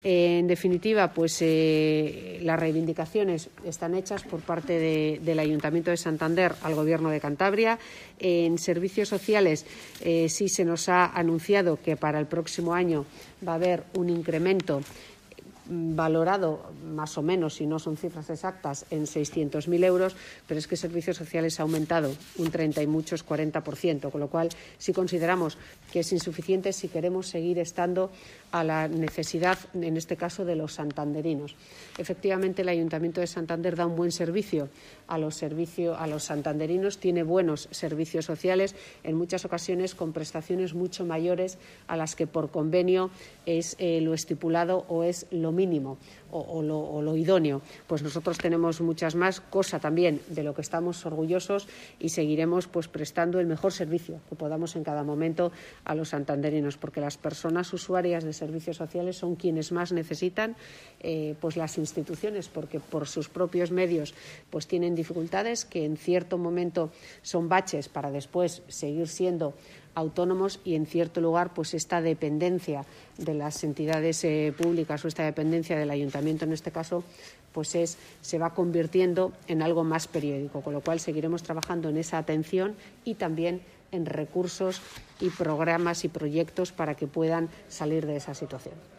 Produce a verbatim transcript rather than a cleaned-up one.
Eh, en definitiva, pues eh, las reivindicaciones están hechas por parte de, del Ayuntamiento de Santander al Gobierno de Cantabria. Eh, en servicios sociales eh, sí se nos ha anunciado que para el próximo año va a haber un incremento valorado más o menos, si no son cifras exactas, en seiscientos mil euros, pero es que servicios sociales ha aumentado un treinta y muchos cuarenta por ciento, con lo cual sí consideramos que es insuficiente si queremos seguir estando a la necesidad, en este caso, de los santanderinos. Efectivamente, el Ayuntamiento de Santander da un buen servicio a los, servicio, a los santanderinos, tiene buenos servicios sociales, en muchas ocasiones con prestaciones mucho mayores a las que por convenio es eh, lo estipulado o es lo mínimo o, o, lo, o lo idóneo. Pues nosotros tenemos muchas más, cosa también de lo que estamos orgullosos, y seguiremos pues prestando el mejor servicio que podamos en cada momento a los santanderinos, porque las personas usuarias de servicios sociales son quienes más necesitan eh, pues las instituciones, porque por sus propios medios pues tienen dificultades que en cierto momento son baches para después seguir siendo autónomos, y en cierto lugar pues esta dependencia de las entidades eh, públicas o esta dependencia del ayuntamiento en este caso pues es, se va convirtiendo en algo más periódico, con lo cual seguiremos trabajando en esa atención y también en recursos y programas y proyectos para que puedan salir de esa situación.